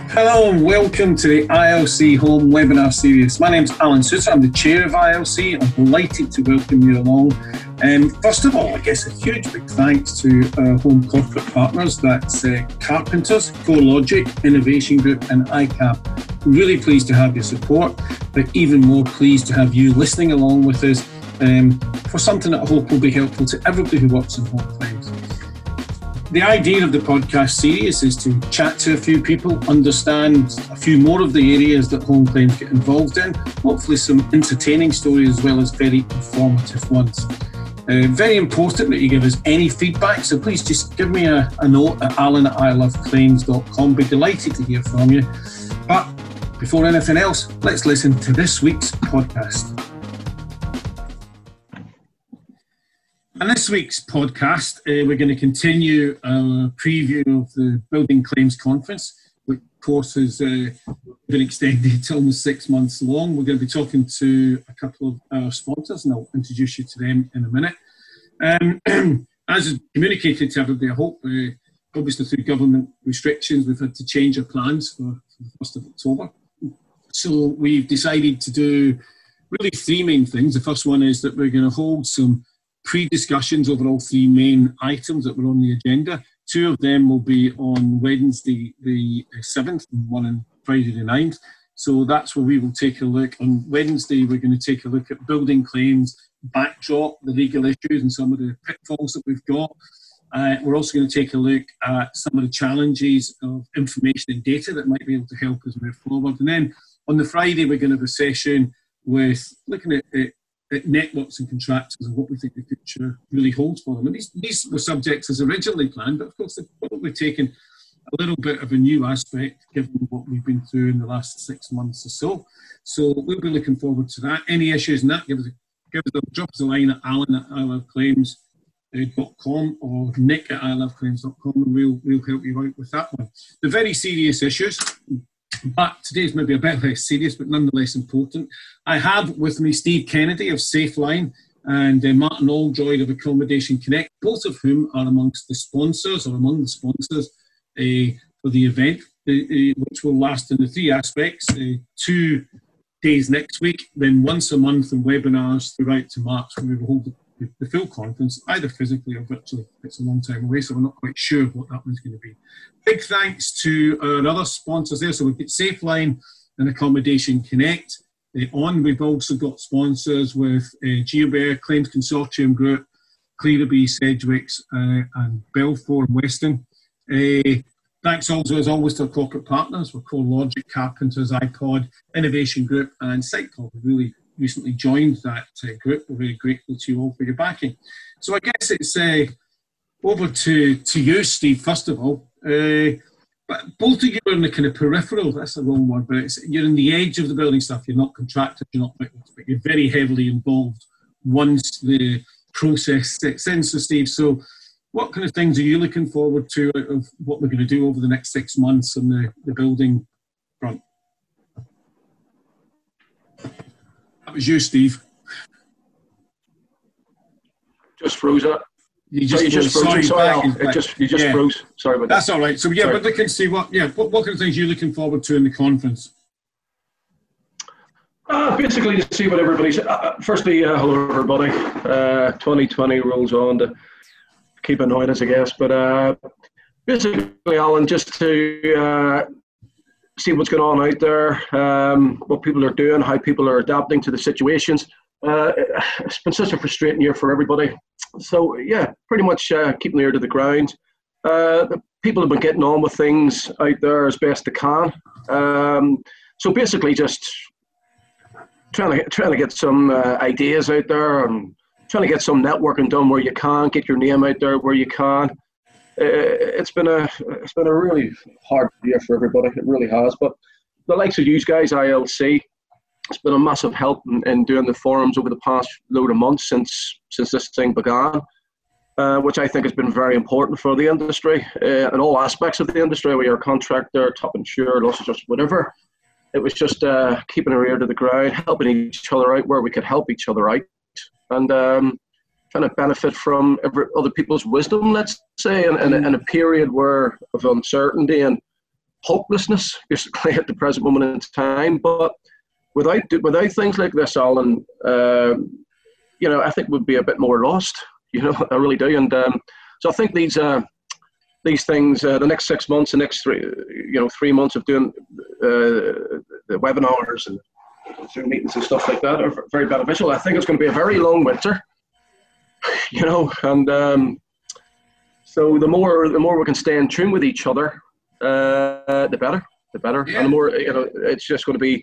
Hello and welcome to the ILC Home webinar series. My name's Alan Souter, I'm the chair of ILC. I'm delighted to welcome you along. First of all, I guess a huge big thanks to our home corporate partners, that's Carpenters, CoreLogic, Innovation Group and iCap. Really pleased to have your support, but even more pleased to have you listening along with us for something that I hope will be helpful to everybody who works in home claims. The idea of the podcast series is to chat to a few people, understand a few more of the areas that home claims get involved in, hopefully some entertaining stories as well as very informative ones. Very important that you give us any feedback, so please just give me a note at alan@iloveclaims.com. Be delighted to hear from you. But before anything else, let's listen to this week's podcast. In this week's podcast, we're going to continue our preview of the Building Claims Conference, which of course has been extended to almost 6 months long. We're going to be talking to a couple of our sponsors, and I'll introduce you to them in a minute. As is communicated to everybody, I hope, obviously through government restrictions, we've had to change our plans for the 1st of October. So we've decided to do really three main things. The first one is that we're going to hold some pre-discussions over all three main items that were on the agenda. Two of them will be on Wednesday the 7th and one on Friday the 9th. So that's where we will take a look. On Wednesday, we're going to take a look at building claims, backdrop, the legal issues and some of the pitfalls that we've got. We're also going to take a look at some of the challenges of information and data that might be able to help us move forward. And then on the Friday, we're going to have a session with looking at networks and contractors and what we think the future really holds for them. And these were subjects as originally planned, but of course they've probably taken a little bit of a new aspect given what we've been through in the last 6 months or so. So we'll be looking forward to that. Any issues in that, drop us a line at alan@iloveclaims.com or nick@iloveclaims.com and we'll help you out with that one. The very serious issues, but today's maybe a bit less serious, but nonetheless important. I have with me Steve Kennedy of SafeLine and Martin Oldroyd of Accommodation Connect, both of whom are among the sponsors for the event, which will last in the three aspects, 2 days next week, then once a month in webinars throughout to March, when we will hold the full conference, either physically or virtually. It's a long time away, so we're not quite sure what that one's going to be. Big thanks to our other sponsors there. So we've got SafeLine and Accommodation Connect on. We've also got sponsors with GeoBear, Claims Consortium Group, Clearabee, Sedgwicks, and Belfor and Weston. Thanks also, as always, to our corporate partners. We're CoreLogic, Carpenters, iPod, Innovation Group, and Sitecore. We really recently joined that group. We're very grateful to you all for your backing. So I guess it's over to you, Steve, first of all. But both of you are in the kind of peripheral, that's the wrong word, but you're in the edge of the building stuff. You're not contractors, you're not victims, but you're very heavily involved once the process sets in. So Steve, what kind of things are you looking forward to out of what we're going to do over the next 6 months on the building front? That was you, Steve. Just froze it. You just froze. You just froze. Sorry about that. That's all right. So yeah, but look and see what kind of things you're looking forward to in the conference. Basically to see what everybody's. Firstly, hello everybody. 2020 rolls on to keep annoying us, I guess. But basically, Alan, just to see what's going on out there, what people are doing, how people are adapting to the situations. It's been such a frustrating year for everybody. So yeah, pretty much keeping the ear to the ground. The people have been getting on with things out there as best they can. So basically just trying to get some ideas out there and trying to get some networking done where you can, get your name out there where you can. It's been a really hard year for everybody. It really has. But the likes of you guys, ILC, it's been a massive help in doing the forums over the past load of months since this thing began, which I think has been very important for the industry, in all aspects of the industry, whether you're a contractor, top insurer, loss adjuster, whatever. It was just keeping our ear to the ground, helping each other out where we could help each other out, and trying to benefit from other people's wisdom, let's say, in a period of uncertainty and hopelessness, basically, at the present moment in time. But without things like this, Alan, I think we'd be a bit more lost. I really do. And so I think these things, the next 6 months, the next 3 months of doing the webinars and Zoom meetings and stuff like that are very beneficial. I think it's going to be a very long winter, and so the more we can stay in tune with each other, the better. Yeah. And the more, it's just going to be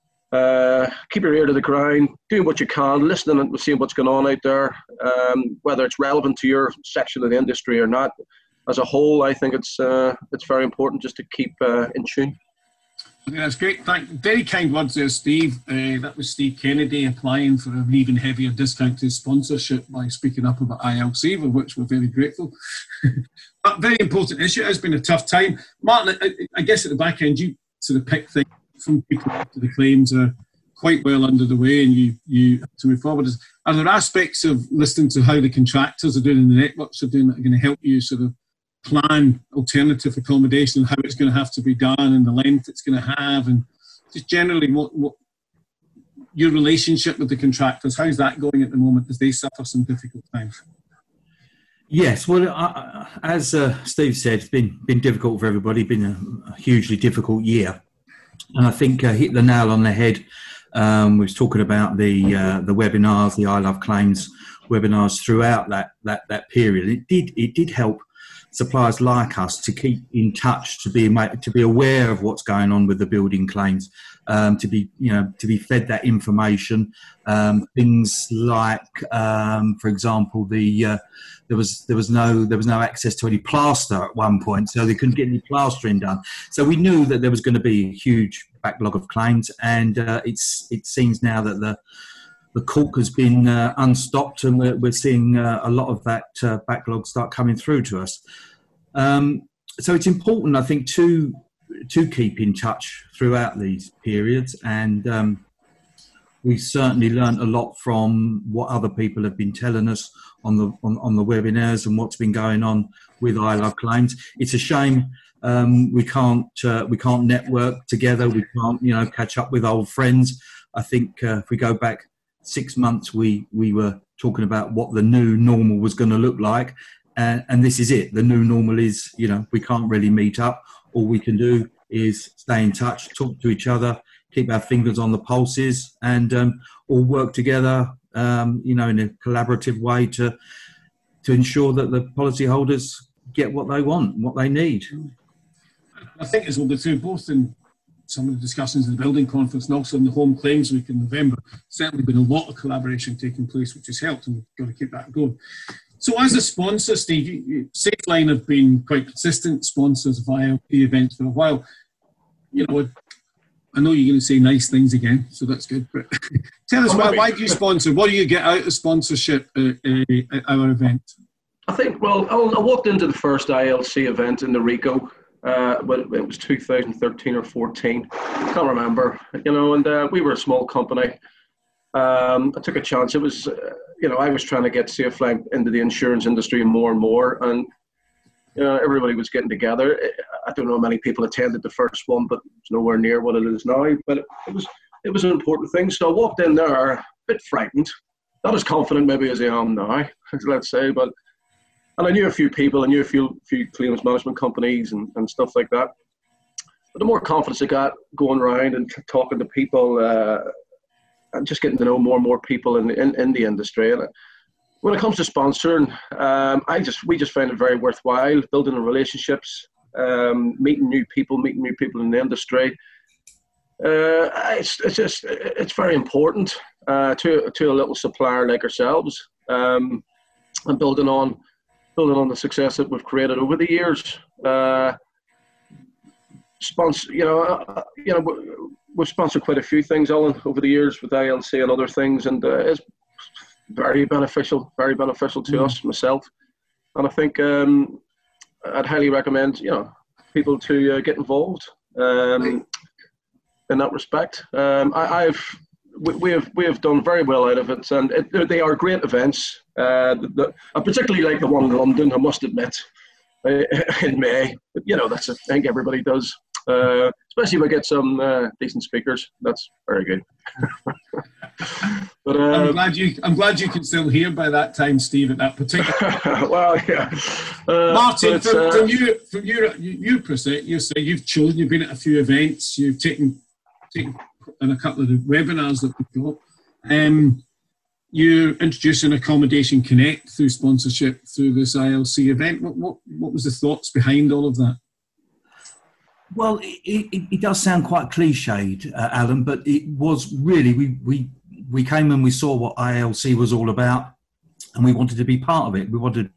keep your ear to the ground, do what you can, listening and seeing what's going on out there, whether it's relevant to your section of the industry or not. As a whole, I think it's very important just to keep in tune. Okay, that's great. Very kind words there, Steve. That was Steve Kennedy applying for an even heavier discount to his sponsorship by speaking up about ILC, for which we're very grateful. But very important issue. It's been a tough time. Martin, I guess at the back end, you sort of pick things from people after the claims are quite well under the way and you have to move forward. Are there aspects of listening to how the contractors are doing and the networks are doing that are going to help you sort of plan alternative accommodation and how it's going to have to be done and the length it's going to have, and just generally what your relationship with the contractors, how's that going at the moment as they suffer some difficult times? Yes, well, as Steve said, it's been difficult for everybody. Been a hugely difficult year, and I think hit the nail on the head. We was talking about the webinars, the I Love Claims webinars throughout that period. It did help suppliers like us to keep in touch, to be aware of what's going on with the building claims, to be fed that information. Things like, for example, there was no access to any plaster at one point, so they couldn't get any plastering done. So we knew that there was going to be a huge backlog of claims, and it seems now that the cork has been unstopped, and we're seeing a lot of that backlog start coming through to us. So it's important, I think, to keep in touch throughout these periods, and we certainly learned a lot from what other people have been telling us on the webinars and what's been going on with I Love Claims. It's a shame we can't network together. We can't catch up with old friends. I think if we go back 6 months, we were talking about what the new normal was going to look like, and this is it. The new normal is, we can't really meet up. All we can do is stay in touch, talk to each other, keep our fingers on the pulses, and all work together, in a collaborative way to ensure that the policyholders get what they want, what they need. I think as we'll go through both in some of the discussions in the building conference and also in the home claims week in November, certainly been a lot of collaboration taking place, which has helped, and we've got to keep that going. So as a sponsor, Steve, Safeline have been quite consistent sponsors of ILP events for a while. I know you're going to say nice things again, so that's good. But tell us, why do you sponsor? What do you get out of sponsorship at our event? I think, I walked into the first ILC event in the RICO. It was 2013 or 14. I can't remember. And we were a small company. I took a chance. It was, I was trying to get Safeline into the insurance industry more and more, and everybody was getting together. I don't know how many people attended the first one, but it's nowhere near what it is now. But it was an important thing. So I walked in there a bit frightened, not as confident maybe as I am now, let's say. And I knew a few people. I knew a few claims management companies and stuff like that. But the more confidence I got going around and talking to people, and just getting to know more and more people in the industry. And when it comes to sponsoring, we just find it very worthwhile building the relationships, meeting new people in the industry. It's very important to a little supplier like ourselves, and building on the success that we've created over the years. We've sponsored quite a few things, Alan, over the years with ILC and other things, and it's very beneficial to us, myself. And I think I'd highly recommend, people to get involved in that respect. We have done very well out of it, and they are great events. I particularly like the one in London, I must admit, in May. But I think everybody does. Especially if I get some decent speakers. That's very good. But I'm glad you can still hear by that time, Steve, at that particular. Well, yeah. Martin, from your perspective, you've been at a few events, you've taken in a couple of the webinars that we've got. You're introducing Accommodation Connect through sponsorship through this ILC event. What was the thoughts behind all of that? Well, it does sound quite cliched, Alan, but it was really, we came and we saw what ILC was all about, and we wanted to be part of it. We wanted.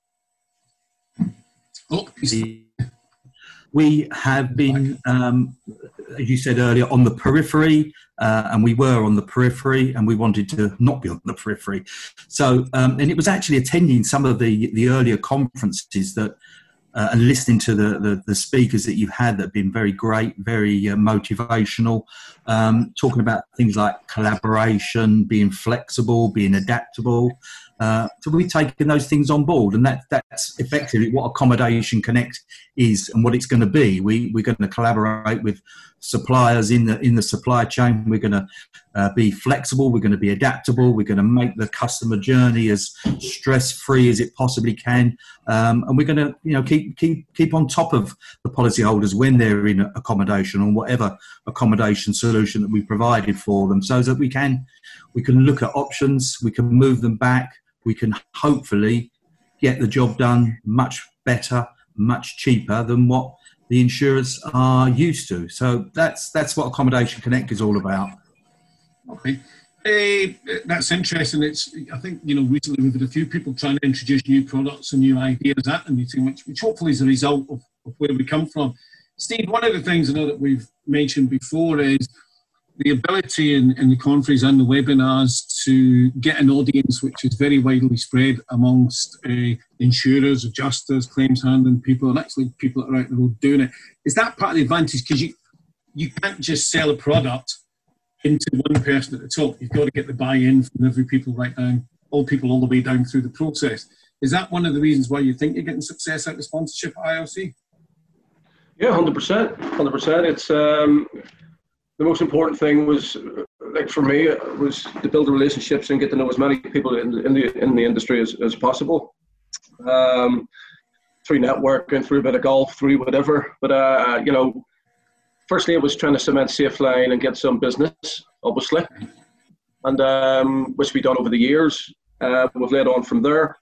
We have been, as you said earlier, on the periphery, and we were on the periphery, and we wanted to not be on the periphery. So, and it was actually attending some of the earlier conferences that. And listening to the speakers that you've had that have been very great, very motivational, talking about things like collaboration, being flexible, being adaptable. So we've taken those things on board, and that's effectively what Accommodation Connect is and what it's going to be. We're going to collaborate with suppliers in the supply chain. We're going to be flexible. We're going to be adaptable. We're going to make the customer journey as stress-free as it possibly can, and we're going to keep on top of the policyholders when they're in accommodation or whatever accommodation solution that we provided for them, so that we can look at options. We can move them back. We can hopefully get the job done much better, much cheaper than what the insurers are used to. So that's what Accommodation Connect is all about. Okay. That's interesting. I think, recently we've had a few people trying to introduce new products and new ideas at the meeting, which hopefully is a result of where we come from. Steve, one of the things I know that we've mentioned before is the ability in the conference and the webinars to get an audience which is very widely spread amongst insurers, adjusters, claims handling people, and actually people that are out the road doing it. Is that part of the advantage? Because you can't just sell a product into one person at the top. You've got to get the buy-in from every people all the way down through the process. Is that one of the reasons why you think you're getting success out of sponsorship at ILC? Yeah, 100%. It's the most important thing was, like for me, was to build relationships and get to know as many people in the industry as possible. Through networking, through a bit of golf, through whatever. But firstly, it was trying to cement Safeline and get some business, obviously, and which we've done over the years. We've led on from there.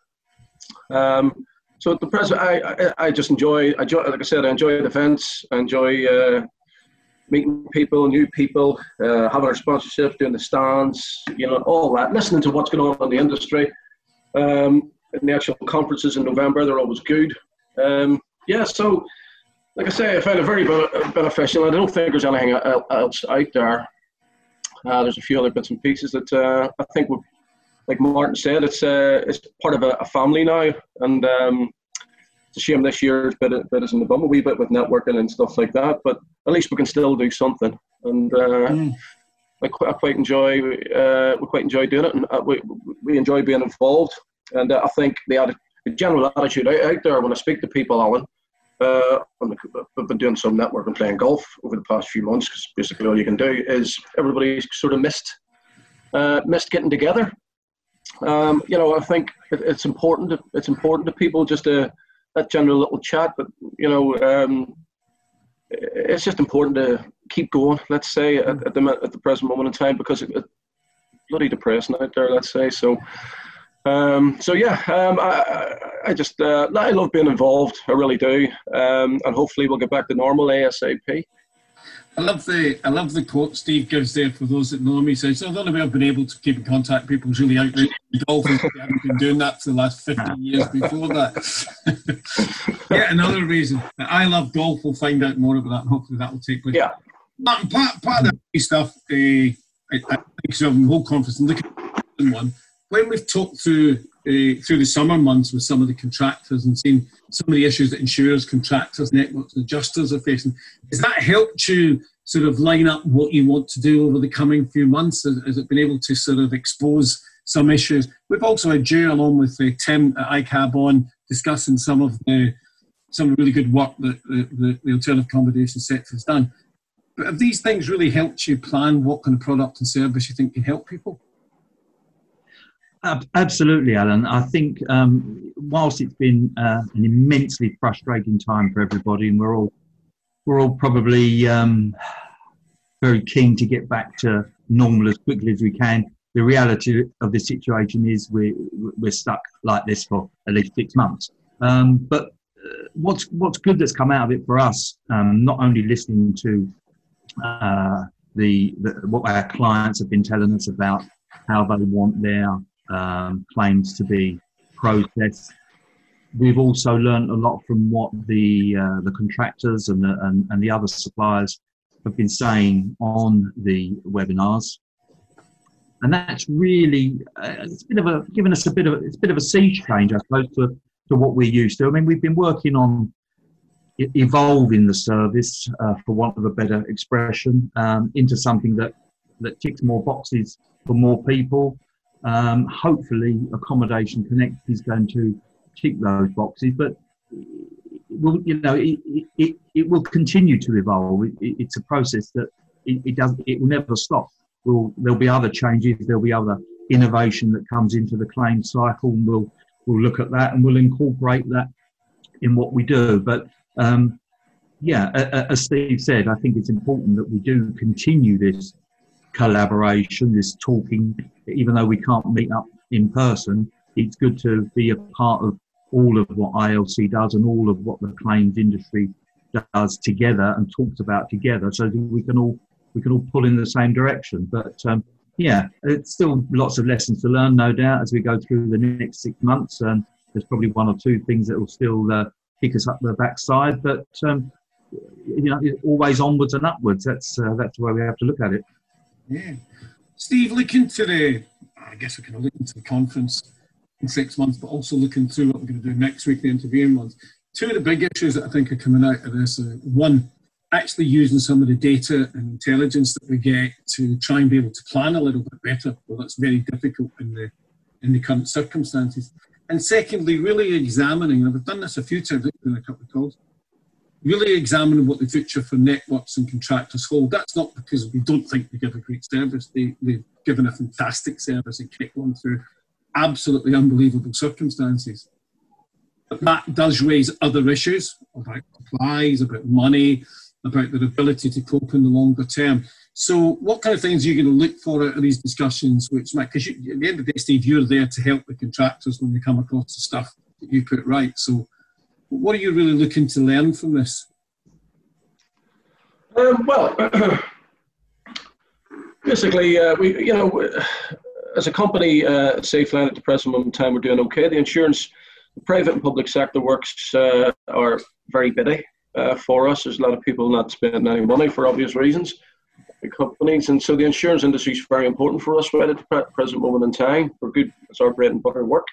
So at the present, I just enjoy, like I said, I enjoy events. I enjoy meeting people, new people, having our sponsorship, doing the stands, all that, listening to what's going on in the industry. In the actual conferences in November, they're always good. So like I say, I find it very beneficial. I don't think there's anything else out there. There's a few other bits and pieces that I think, like Martin said, it's part of a family now, and it's a shame this year bit is in the bum a wee bit with networking and stuff like that, but at least we can still do something. And I quite enjoy doing it, and we enjoy being involved. And I think the general attitude out there when I speak to people, Alan, I've been doing some networking, playing golf over the past few months, because basically all you can do is everybody's sort of missed getting together. I think it's important to people just that general little chat, but it's just important to keep going. Let's say at the present moment in time, because it's bloody depressing out there. Let's say so. I love being involved. I really do, and hopefully we'll get back to normal ASAP. I love the quote Steve gives there for those that know him. He says, "The only way I've been able to keep in contact with people is really out there golfing. I haven't been doing that for the last 15 years before that." Yeah, another reason. I love golf. We'll find out more about that, and hopefully that will take place. Yeah. Part of that stuff, I think so. The whole conference and looking at one. When we've talked through the summer months with some of the contractors and seen some of the issues that insurers, contractors, networks, and adjusters are facing, has that helped you sort of line up what you want to do over the coming few months? Has it been able to sort of expose some issues? We've also had Joe along with Tim at ICAB on discussing some of the some of the really good work that the alternative accommodation sector has done. But have these things really helped you plan what kind of product and service you think can help people? Absolutely, Alan. I think whilst it's been an immensely frustrating time for everybody, and we're all probably very keen to get back to normal as quickly as we can. The reality of the situation is we're stuck like this for at least 6 months. But what's good that's come out of it for us, not only listening to what our clients have been telling us about how they want their claims to be processed. We've also learned a lot from what the contractors and the other suppliers have been saying on the webinars, and that's really given us a bit of a sea change, I suppose, to what we're used to. I mean, we've been working on evolving the service, for want of a better expression, into something that ticks more boxes for more people. Hopefully, Accommodation Connect is going to tick those boxes, but it will continue to evolve. It's a process that it will never stop. There'll be other changes, there'll be other innovation that comes into the claim cycle, and we'll look at that and we'll incorporate that in what we do. But as Steve said, I think it's important that we do continue this collaboration, this talking, even though we can't meet up in person. It's good to be a part of all of what ILC does and all of what the claims industry does together and talks about together, so that we can all pull in the same direction. But it's still lots of lessons to learn, no doubt, as we go through the next 6 months. And there's probably one or two things that will still kick us up the backside. But always onwards and upwards. That's the way we have to look at it. Yeah, Steve, looking to I guess we're kind of looking to the conference in 6 months, but also looking through what we're going to do next week, the interviewing ones. Two of the big issues that I think are coming out of this are, one, actually using some of the data and intelligence that we get to try and be able to plan a little bit better. Well, that's very difficult in the current circumstances. And secondly, really examining, and I've done this a few times in a couple of calls, really examining what the future for networks and contractors hold. That's not because we don't think they give a great service. They've given a fantastic service and kept on through absolutely unbelievable circumstances. But that does raise other issues about supplies, about money, about their ability to cope in the longer term. So what kind of things are you going to look for out of these discussions? Because at the end of the day, Steve, you're there to help the contractors when they come across the stuff that you put right. So what are you really looking to learn from this? Basically, we, as a company, Safeline at the present moment in time, we're doing okay. The insurance, the private and public sector works are very busy for us. There's a lot of people not spending any money for obvious reasons, the companies, and so the insurance industry is very important for us right at the present moment in time. We're good. It's our bread and butter work.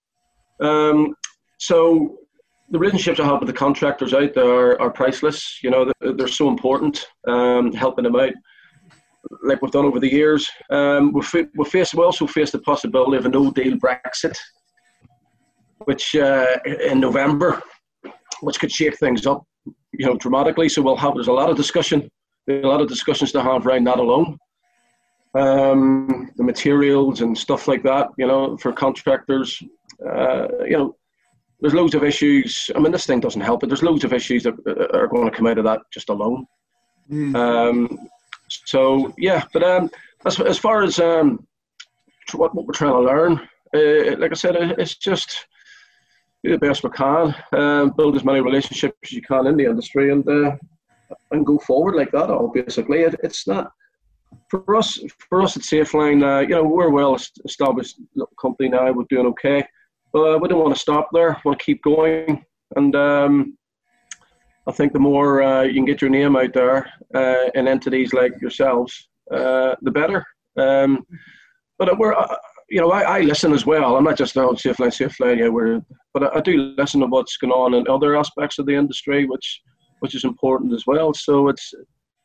So the relationships I have with the contractors out there are priceless. They're so important, helping them out, like we've done over the years. We also face the possibility of a no-deal Brexit, which in November, which could shake things up, dramatically. So there's a lot of discussions to have around that alone. The materials and stuff like that, for contractors, there's loads of issues. I mean, this thing doesn't help, but there's loads of issues that are going to come out of that just alone. But as far as what we're trying to learn, like I said, it's just do the best we can, build as many relationships as you can in the industry, and go forward like that. All basically, it's not for us at Safeline. We're a well-established company now. We're doing okay. We don't want to stop there. We want to keep going. And I think the more you can get your name out there in entities like yourselves, the better. But I listen as well. I'm not just Safeline. But I do listen to what's going on in other aspects of the industry, which is important as well. So it's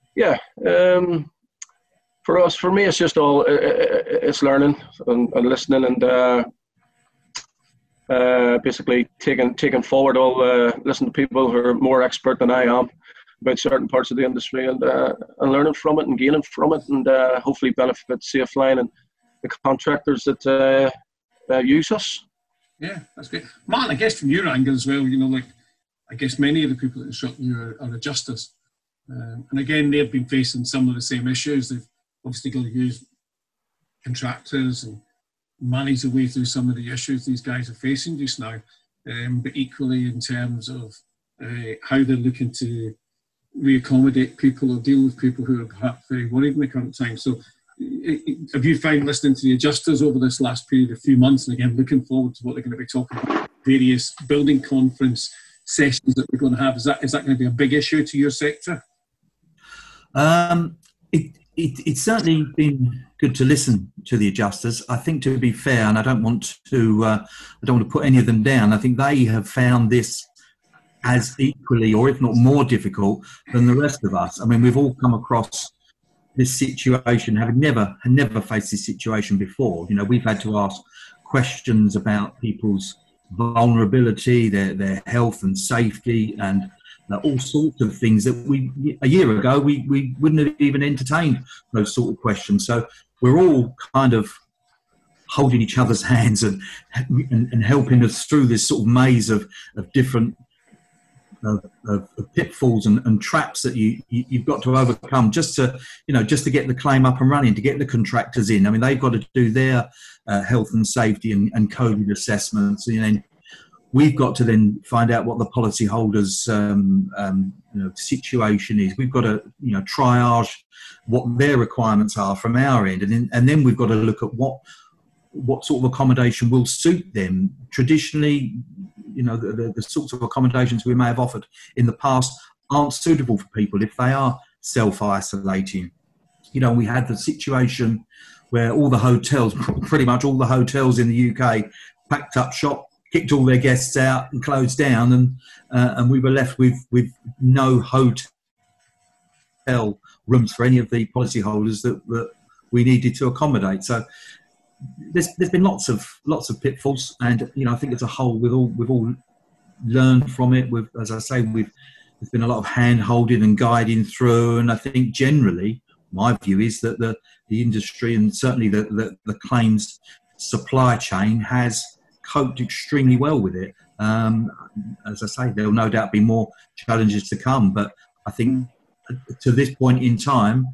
for me, it's just all it's learning and listening and basically taking forward listen to people who are more expert than I am about certain parts of the industry, and learning from it and gaining from it, and hopefully benefit Safeline and the contractors that use us. Yeah, that's great. Martin, I guess from your angle as well, like I guess many of the people that instruct you are adjusters. And again, they've been facing some of the same issues. They've obviously got to use contractors and manage their way through some of the issues these guys are facing just now. But equally in terms of how they're looking to reaccommodate people or deal with people who are perhaps very worried in the current time. So have you found listening to the adjusters over this last period, a few months, and again, looking forward to what they're going to be talking about, various building conference sessions that we're going to have, is that going to be a big issue to your sector? It's certainly been good to listen to the adjusters. I think, to be fair, and I don't want to put any of them down, I think they have found this as equally, or if not more difficult than the rest of us. I mean, we've all come across this situation, having never faced this situation before. We've had to ask questions about people's vulnerability, their health and safety, and all sorts of things that a year ago we wouldn't have even entertained those sort of questions. So we're all kind of holding each other's hands and helping us through this sort of maze of different of pitfalls and traps that you've got to overcome just to get the claim up and running, to get the contractors in. I mean, they've got to do their health and safety and COVID assessments, and then we've got to then find out what the policyholders' situation is. We've got to triage what their requirements are from our end, and then we've got to look at what sort of accommodation will suit them. Traditionally, the sorts of accommodations we may have offered in the past aren't suitable for people if they are self-isolating. We had the situation where pretty much all the hotels in the UK packed up shop, kicked all their guests out and closed down, and we were left with no hotel rooms for any of the policyholders that we needed to accommodate. So there's been lots of pitfalls, and I think as a whole we've all learned from it. As I say, there's been a lot of hand holding and guiding through, and I think generally my view is that the industry, and certainly the claims supply chain, has coped extremely well with it. As I say, there will no doubt be more challenges to come, but I think to this point in time,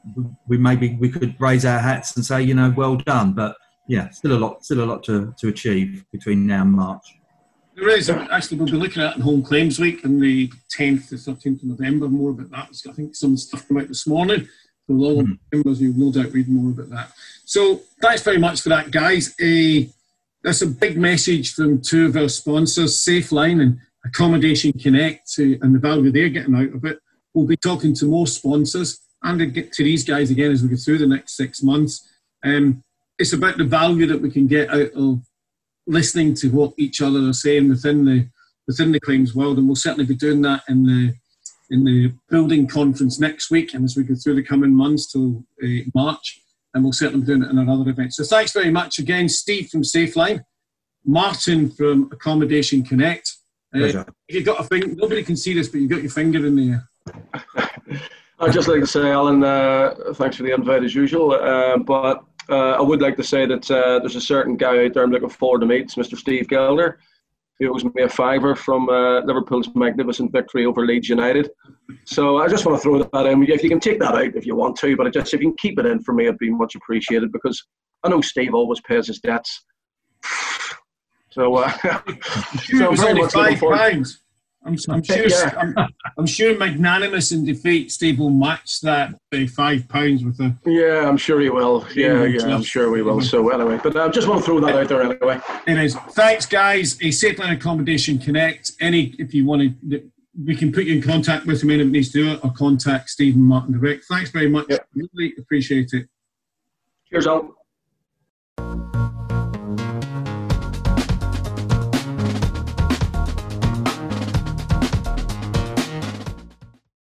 we could raise our hats and say, well done. But yeah, still a lot to achieve between now and March. There is. Actually, we'll be looking at Home Claims Week on the 10th to 13th of November. More about that. I think some stuff came out this morning. So all members, you'll no doubt read more about that. So thanks very much for that, guys. That's a big message from two of our sponsors, Safeline and Accommodation Connect, and the value they're getting out of it. We'll be talking to more sponsors and to get to these guys again as we go through the next 6 months. It's about the value that we can get out of listening to what each other are saying within the claims world, and we'll certainly be doing that in the building conference next week, and as we go through the coming months till March, and we'll certainly be doing it in another event. So thanks very much again, Steve from Safeline, Martin from Accommodation Connect. If you've got a finger, nobody can see this, but you've got your finger in the air. I'd just like to say, Alan, thanks for the invite as usual. But I would like to say that there's a certain guy out there I'm looking forward to meet. It's Mr. Steve Gilder. He owes me a fiver from Liverpool's magnificent victory over Leeds United. So I just want to throw that in. If you can take that out if you want to, but if you can keep it in for me, it'd be much appreciated, because I know Steve always pays his debts. So, I'm sure it was only £5. I'm sure magnanimous in defeat, Steve will match that £5 with a... Yeah, I'm sure he will. Yeah, I'm sure we will. So anyway, but I just want to throw that out there anyway. It is. Thanks, guys. Safeline Accommodation Connect. If you want to, we can put you in contact with him, anyone needs to do it, or contact Steve and Martin direct. Thanks very much. Yep. Really appreciate it. Cheers, Al.